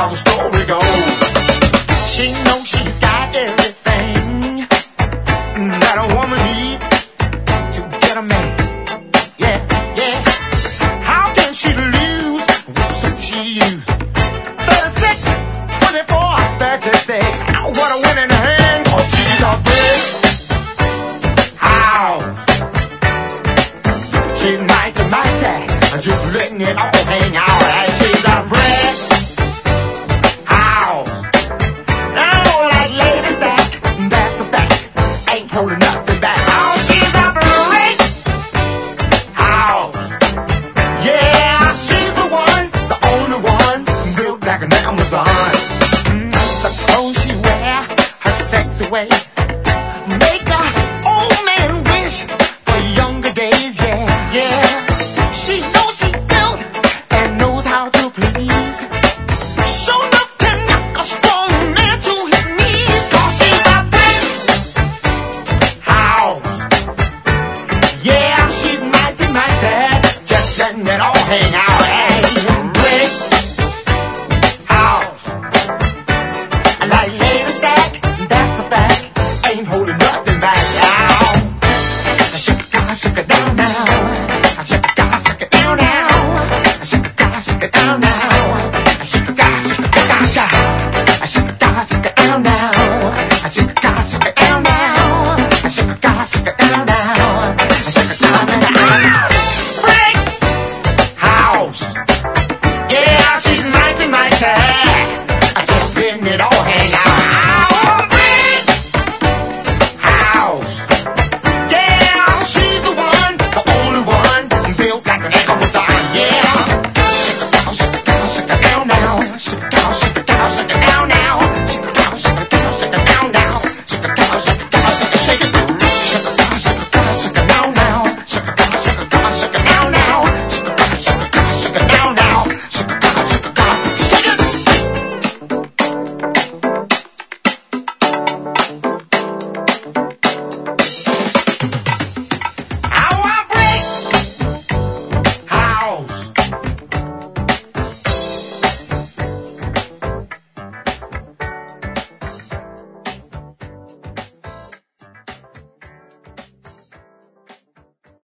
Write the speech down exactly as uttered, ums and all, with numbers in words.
how the story goes. She knows she's got everything that a woman needs to get a man. Yeah, yeah. How can she lose what suit she used? thirty-six, twenty-four, thirty-six. What a winning hand, 'cause she's a brick house. She's mighty, mighty, just letting it all hang out. And she's a brick house. Now like Lady Stack, that's a fact. Ain't holding nothing back. Oh, she's a brick house. Yeah, she's the one, the only one, built like an Amazon. Mm, the clothes she wear, her sexy ways, make a old man wish for younger days. Yeah, yeah. She knows she's built and knows how to please.